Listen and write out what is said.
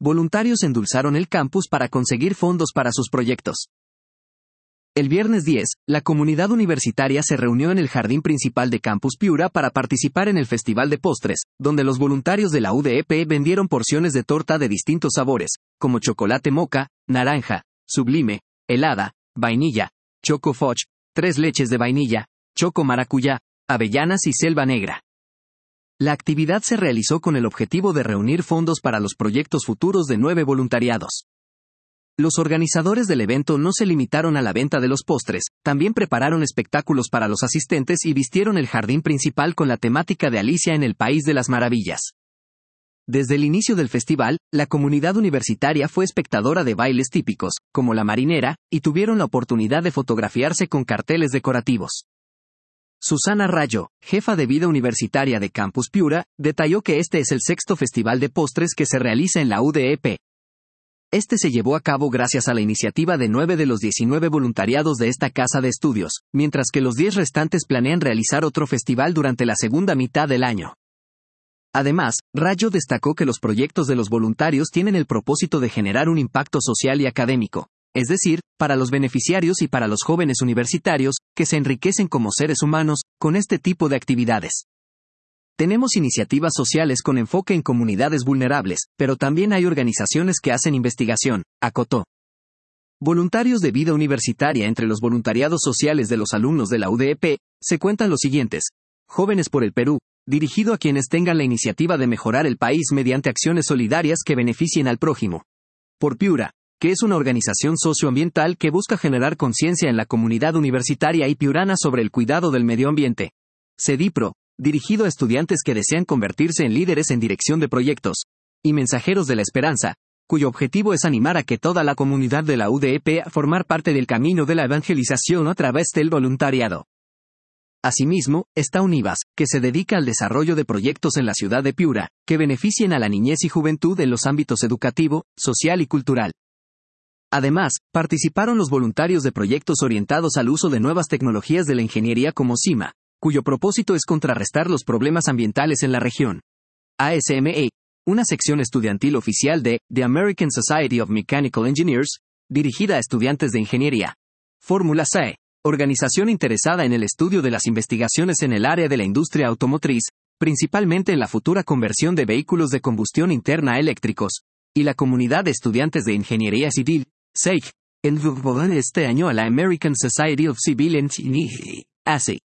voluntarios endulzaron el campus para conseguir fondos para sus proyectos. El viernes 10, la comunidad universitaria se reunió en el jardín principal de Campus Piura para participar en el Festival de Postres, donde los voluntarios de la UDEP vendieron porciones de torta de distintos sabores, como chocolate moca, naranja, sublime, helada, vainilla, choco fudge, 3 leches de vainilla, choco maracuyá, avellanas y selva negra. La actividad se realizó con el objetivo de reunir fondos para los proyectos futuros de 9 voluntariados. Los organizadores del evento no se limitaron a la venta de los postres, también prepararon espectáculos para los asistentes y vistieron el jardín principal con la temática de Alicia en el País de las Maravillas. Desde el inicio del festival, la comunidad universitaria fue espectadora de bailes típicos, como la marinera, y tuvieron la oportunidad de fotografiarse con carteles decorativos. Susana Rayo, jefa de vida universitaria de Campus Piura, detalló que este es el 6º festival de postres que se realiza en la UDEP. Este se llevó a cabo gracias a la iniciativa de 9 de los 19 voluntariados de esta casa de estudios, mientras que los 10 restantes planean realizar otro festival durante la segunda mitad del año. Además, Rayo destacó que los proyectos de los voluntarios tienen el propósito de generar un impacto social y académico, es decir, para los beneficiarios y para los jóvenes universitarios, que se enriquecen como seres humanos, con este tipo de actividades. Tenemos iniciativas sociales con enfoque en comunidades vulnerables, pero también hay organizaciones que hacen investigación, acotó. Voluntarios de vida universitaria. Entre los voluntariados sociales de los alumnos de la UDEP, se cuentan los siguientes. Jóvenes por el Perú, dirigido a quienes tengan la iniciativa de mejorar el país mediante acciones solidarias que beneficien al prójimo. Por Piura, que es una organización socioambiental que busca generar conciencia en la comunidad universitaria y piurana sobre el cuidado del medio ambiente. CEDIPRO, dirigido a estudiantes que desean convertirse en líderes en dirección de proyectos. Y Mensajeros de la Esperanza, cuyo objetivo es animar a que toda la comunidad de la UDEP a formar parte del camino de la evangelización a través del voluntariado. Asimismo, está Univas, que se dedica al desarrollo de proyectos en la ciudad de Piura, que beneficien a la niñez y juventud en los ámbitos educativo, social y cultural. Además, participaron los voluntarios de proyectos orientados al uso de nuevas tecnologías de la ingeniería como CIMA, cuyo propósito es contrarrestar los problemas ambientales en la región. ASME, una sección estudiantil oficial de The American Society of Mechanical Engineers, dirigida a estudiantes de ingeniería. Fórmula SAE, organización interesada en el estudio de las investigaciones en el área de la industria automotriz, principalmente en la futura conversión de vehículos de combustión interna a eléctricos. Y la comunidad de estudiantes de ingeniería civil, SEIG, en este año a la American Society of Civil Engineering, ASE.